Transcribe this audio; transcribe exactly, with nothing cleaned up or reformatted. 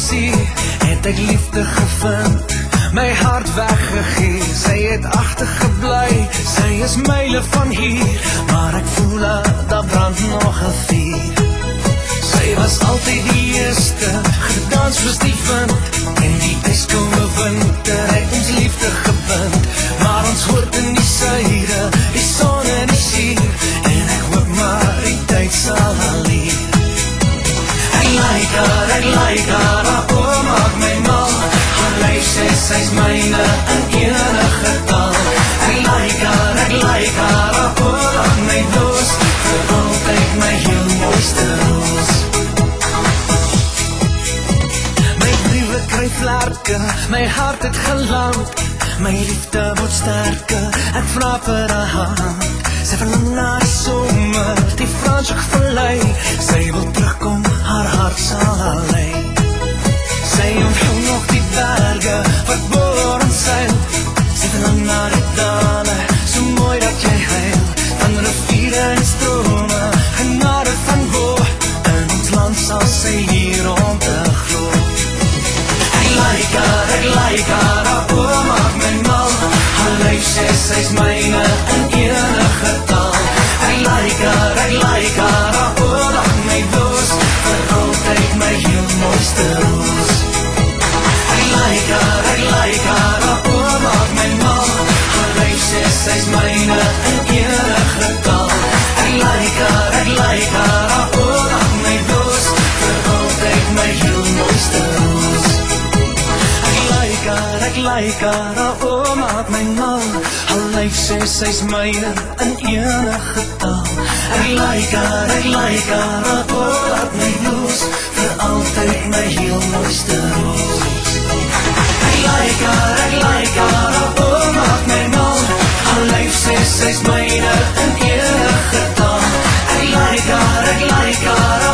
sie het ek liefde gevind, my hart weggegee, sy het agtergebly, sy is myle van hier, maar ek voel dat brand nog 'n vuur. Sy was altyd die eerste, gedans soos die wind, en die ijskoue winter het ons liefde gebind, maar ons hoort in die suide, die son en die sier, en ek hoop maar die tyd sal haar leer. Ek like haar, ek like haar, haar oor maak my mal, haar lyf sê sy's myne in enige taal. Ek like haar, ek like haar, haar oor laat my los, vir altyd my heel mooiste roos. My briewe kry vlerke, my hart het geland, my liefde word sterke, ek vra vir haar hand. Sy verlang na die somer, die Fransjoek verlei, sy wil terugkom, haar hart sal haar lei. Sy onthou nog die berge, wat boor en seil, sy verlang na die dale, so mooi dat jy huil, van riviere en strome, genade van bo, in ons land sal sy hier rond te glo. Ek like haar, ek like haar, haar oor maak my mal, haar lyf sê sy's myne in enige taal. Ek like haar, ek like haar, haar oor laat my los, vir altyd my heel mooiste roos. Ek like haar, ek like haar, haar oor maak my mal, haar lyf sê sy's myne in enige taal. Ek like haar, ek like haar, haar oor laat my los, vir altyd my heel mooiste roos. Ek like haar, ek like haar, haar oor maak my mal, haar lyf sê sy's myne in enige taal. Ek like haar, ek like haar, haar oor laat my los, vir altyd my heel mooiste roos. Ek like haar, ek like haar, haar oor maak my mal, haar lyf sê sy's myne in enige taal. Ek like haar, ek like haar,